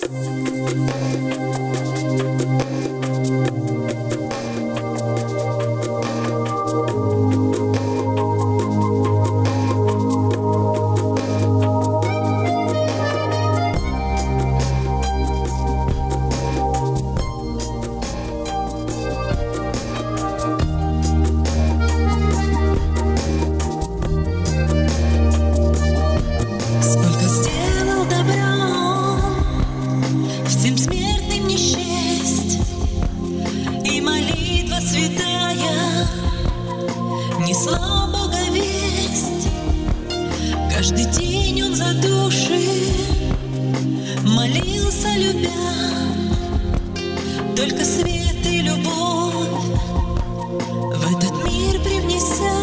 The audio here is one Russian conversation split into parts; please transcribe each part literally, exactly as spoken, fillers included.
Несла Бога весть, каждый день он за души молился, любя, только свет и любовь в этот мир привнеся.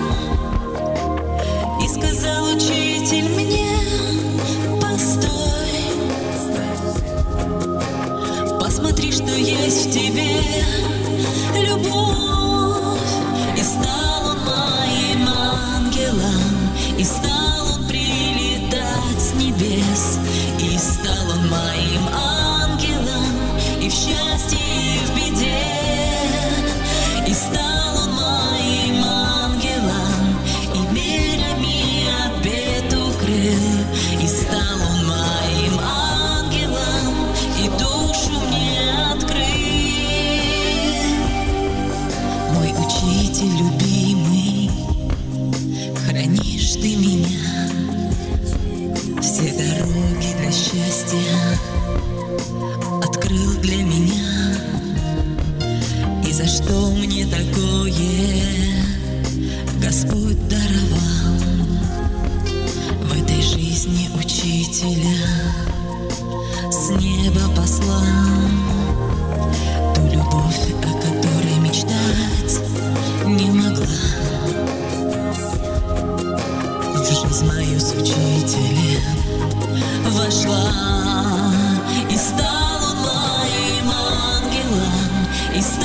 И сказал учитель мне: постой, посмотри, что есть в тебе любовь. И стал он моим ангелом, и стал он прилетать с небес, и стал он моим ангелом и в счастье, и в беде. И стал он моим ангелом, и мирами от бед укрыл. И стал он моим ангелом, и душу мне открыл. Мой учитель любимый, хранишь ты меня, все дороги для счастья открыл для меня. И за что мне такое Господь даровал в этой жизни учителя с неба послал, ту любовь, о которой мечтать не могла. В жизнь мою с учителем вошла, и стал он моим ангелом, и